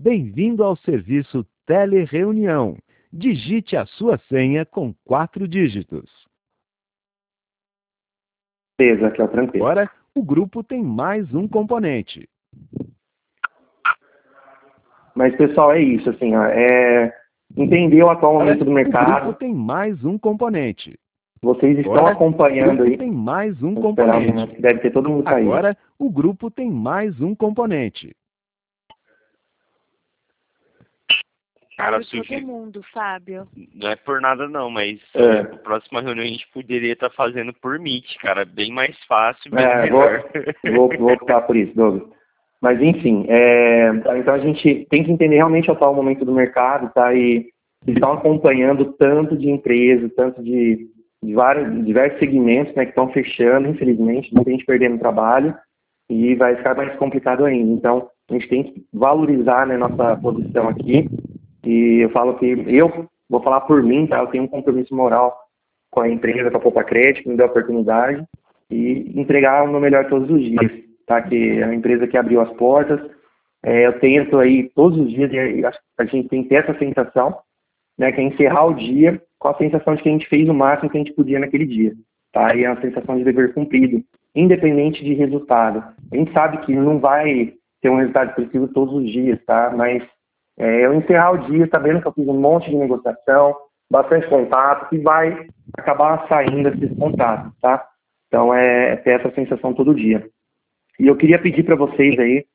Bem-vindo ao serviço Telereunião. Digite a sua senha com 4 dígitos. Beleza, aqui é o tranquilo. Agora, o grupo tem mais um componente. Mas, pessoal, é isso, assim, ó, entender o atual momento do O mercado. grupo tem mais um componente. Vocês estão Agora, acompanhando o grupo aí. tem mais um Vou esperar um componente. momento, deve ter todo mundo saído. Agora, o grupo tem mais um componente. Cara, Abre todo mundo, Fábio. não é por nada não, mas a próxima reunião a gente poderia estar fazendo por Meet, cara, bem mais fácil, bem melhor. Vou optar por isso, Douglas. Mas, enfim, então a gente tem que entender realmente o atual momento do mercado, tá? E estão acompanhando tanto de empresas, tanto de diversos segmentos, né, que estão fechando, infelizmente, muita gente perdendo trabalho e vai ficar mais complicado ainda. Então, a gente tem que valorizar, né, nossa posição aqui. E eu falo que eu vou falar por mim, tá? Eu tenho um compromisso moral com a empresa, com a Poupa Crédito, que me deu a oportunidade, e entregar o meu melhor todos os dias, tá? Que é a empresa que abriu as portas. Eu tento aí todos os dias, e a gente tem que ter essa sensação, né? Que é encerrar o dia com a sensação de que a gente fez o máximo que a gente podia naquele dia, tá? E é uma sensação de dever cumprido, independente de resultado. A gente sabe que não vai ter um resultado expressivo todos os dias, tá? Mas eu encerrar o dia sabendo que eu fiz um monte de negociação, bastante contato, e vai acabar saindo esses contatos, tá? Então, ter essa sensação todo dia. E eu queria pedir para vocês aí,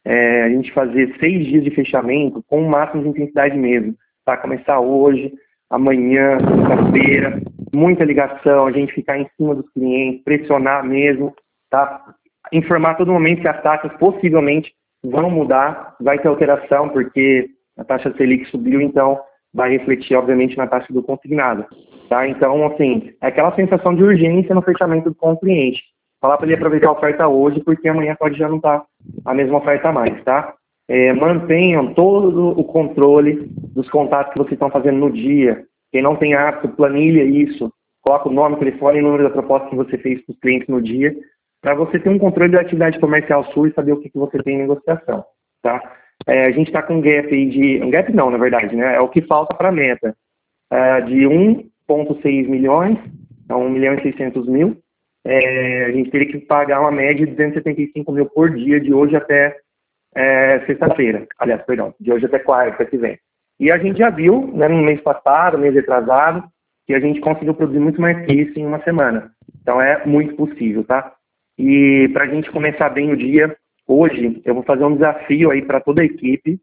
a gente fazer 6 dias de fechamento com o máximo de intensidade mesmo, tá? Começar hoje, amanhã, quinta-feira, muita ligação, a gente ficar em cima dos clientes, pressionar mesmo, tá? Informar a todo momento que as taxas possivelmente vão mudar, vai ter alteração, porque a taxa Selic subiu, então vai refletir, obviamente, na taxa do consignado, tá? Então, assim, é aquela sensação de urgência no fechamento com o cliente. Falar para ele aproveitar a oferta hoje, porque amanhã pode já não estar a mesma oferta mais, tá? Mantenham todo o controle dos contatos que vocês estão fazendo no dia. Quem não tem hábito, planilha isso, coloca o nome, telefone e número da proposta que você fez para os clientes no dia, para você ter um controle da atividade comercial sua e saber o que você tem em negociação, tá? A gente está com um gap aí um gap não, na verdade, né? É o que falta para a meta, de 1,6 milhões, a 1.600.000. A gente teria que pagar uma média de 275 mil por dia, de hoje até sexta-feira. Aliás, perdão, de hoje até quarta que vem. E a gente já viu, né, no mês passado, mês retrasado, que a gente conseguiu produzir muito mais que isso em uma semana. Então é muito possível, tá? E para a gente começar bem o dia, hoje eu vou fazer um desafio aí para toda a equipe.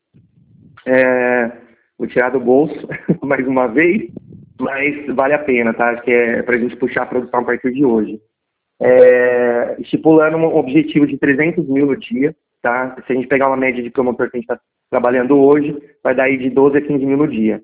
Vou tirar do bolso mais uma vez, mas vale a pena, tá? Acho que é para a gente puxar a produção a partir de hoje. Estipulando um objetivo de 300 mil no dia, tá? Se a gente pegar uma média de promotor que a gente está trabalhando hoje, vai dar aí de 12 a 15 mil no dia.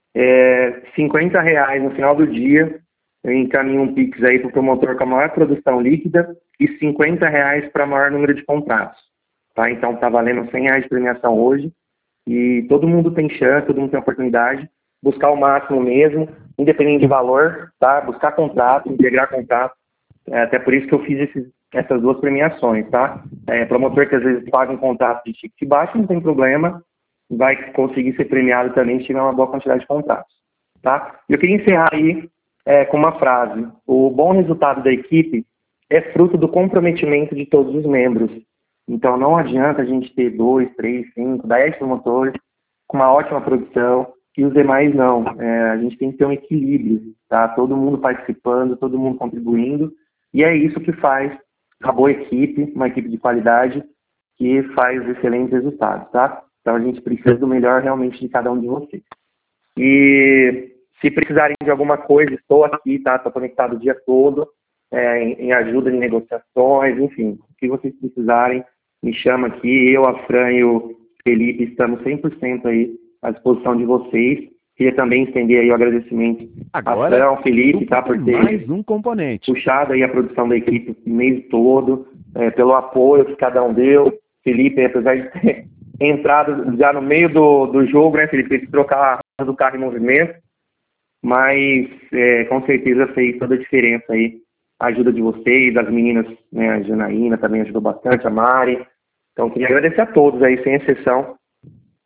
R$50 no final do dia, eu encaminho um Pix aí para o promotor com a maior produção líquida e R$50 para maior número de contratos, tá? Então tá valendo R$100 de premiação hoje e todo mundo tem chance, todo mundo tem oportunidade, buscar o máximo mesmo, independente de valor, tá? Buscar contrato, integrar contrato, até por isso que eu fiz essas 2 premiações, tá? Promotor que às vezes paga um contrato de ticket baixo, não tem problema, vai conseguir ser premiado também se tiver uma boa quantidade de contratos, tá? Eu queria encerrar aí com uma frase: o bom resultado da equipe é fruto do comprometimento de todos os membros. Então não adianta a gente ter 2, 3, 5, 10 promotores com uma ótima produção e os demais não. A gente tem que ter um equilíbrio, tá? Todo mundo participando, todo mundo contribuindo, e é isso que faz uma boa equipe, uma equipe de qualidade que faz excelentes resultados, tá? Então a gente precisa do melhor realmente de cada um de vocês. E se precisarem de alguma coisa, estou aqui, tá? Estou conectado o dia todo, em ajuda de negociações, enfim. O que vocês precisarem, me chama aqui. Eu, a Fran e o Felipe estamos 100% aí à disposição de vocês. Queria também estender aí o agradecimento Agora, a Fran, ao Felipe, tá? Por ter mais um componente. puxado aí a produção da equipe o mês todo, pelo apoio que cada um deu. Felipe, apesar de ter entrado já no meio do jogo, né, Felipe? Teve que trocar a roda do carro em movimento, mas com certeza fez toda a diferença aí. A ajuda de vocês, das meninas, né, a Janaína também ajudou bastante, a Mari. Então, queria agradecer a todos aí, sem exceção,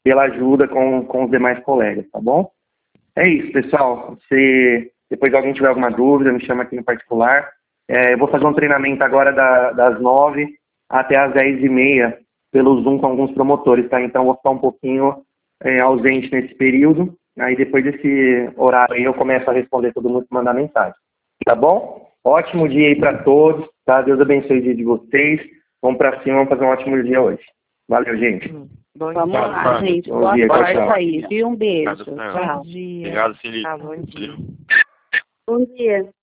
pela ajuda com os demais colegas, tá bom? É isso, pessoal. Se depois alguém tiver alguma dúvida, me chama aqui no particular. Eu vou fazer um treinamento agora das 9 até as 10h30 pelo Zoom com alguns promotores, tá? Então, vou ficar um pouquinho ausente nesse período. Aí, depois desse horário aí, eu começo a responder todo mundo que mandar mensagem. Tá bom? Ótimo dia aí para todos, tá? Deus abençoe o dia de vocês. Vamos para cima, vamos fazer um ótimo dia hoje. Valeu, gente. Vamos lá, gente. Boa sorte aí. E um beijo. Tchau. Bom dia. Obrigado, Felipe. Bom dia. Bom dia.